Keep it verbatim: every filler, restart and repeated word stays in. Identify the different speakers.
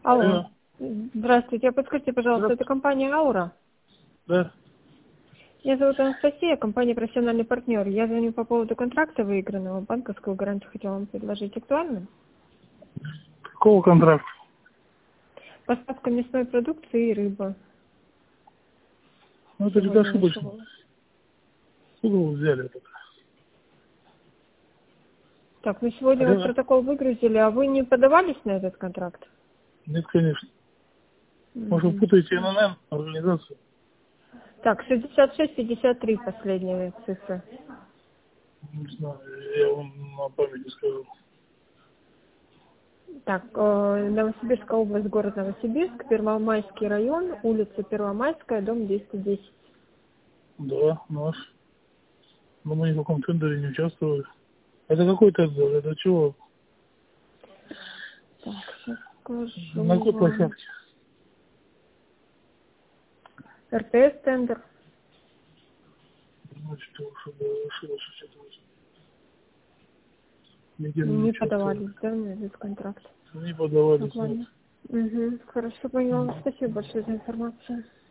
Speaker 1: Алло.
Speaker 2: Алло.
Speaker 1: Здравствуйте. Подскажите, пожалуйста, это компания «Аура»?
Speaker 2: Да.
Speaker 1: Меня зовут Анастасия, компания «Профессиональный партнер». Я звоню по поводу контракта выигранного. Банковскую гарантию хотела вам предложить. Актуально?
Speaker 2: Какого контракта?
Speaker 1: Поставка мясной продукции и рыба.
Speaker 2: Ну, это
Speaker 1: Сегодня
Speaker 2: где ошибочно.
Speaker 1: вышел.
Speaker 2: Сколько вы взяли это?
Speaker 1: Так, ну сегодня вот
Speaker 2: Алло.
Speaker 1: протокол выгрузили, а вы не подавались на этот контракт?
Speaker 2: Нет, конечно. Может, вы
Speaker 1: Мгм.
Speaker 2: путаете эн эн эн, организацию?
Speaker 1: Так, шестьдесят шесть пятьдесят три последняя цифра.
Speaker 2: Не знаю, я вам на памяти скажу.
Speaker 1: Так, э, Новосибирская область, город Новосибирск, Первомайский район, улица Первомайская, дом двести десять.
Speaker 2: Да, наш. Но мы ни в каком тендере не участвовали. Это какой тендер? Это чего?
Speaker 1: Так, сейчас скажу
Speaker 2: На какой
Speaker 1: вам.
Speaker 2: площадке?
Speaker 1: эр тэ эс тендер.
Speaker 2: Значит, вы что-то ошибочно что-то. Нигде мы не
Speaker 1: Не
Speaker 2: участвовали.
Speaker 1: подавались, да, на этот контракт.
Speaker 2: Не подавались,
Speaker 1: Так,
Speaker 2: нет.
Speaker 1: ладно. Угу, хорошо, поняла. Спасибо большое за информацию.